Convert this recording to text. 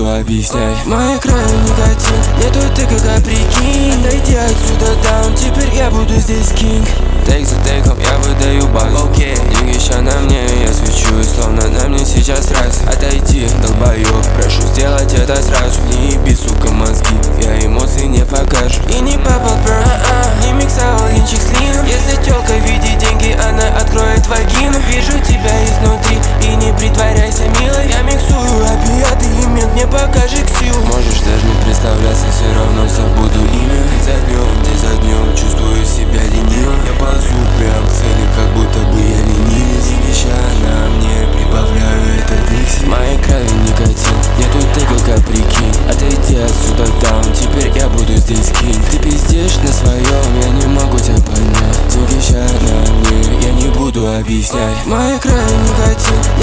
объяснять. Мои края никотин, нету ты как прикинь. Отойди отсюда, даун, теперь я буду здесь кинг. Тейк за тейком я выдаю базу. Окей, деньги ща на мне, я свечу, словно на мне сейчас раз. Отойди, долбоёб, прошу сделать это сразу. Не еби, сука, мозги, я эмоции не покажу. И не бабл бро, не миксовал линчик с лином. Если тёлка видит деньги, она откроет вагину. Вижу тебя изнутри и не притворяйся милой. Я миксую опиаты и мент не покажет силу. Можешь даже не представляться, все равно забуду имя. День за днем чувствую себя ленивым. Я ползу прям к цели, как будто бы я ленивец. Веща на мне, прибавляю этот икс. Мои крови никотин, нету ты как прикинь. Отойди отсюда, даун, теперь я буду здесь кинг. Ты пиздишь на своем, я не могу тебя понять. Деньги ща на мне, я не буду объяснять. Мои крови никотин,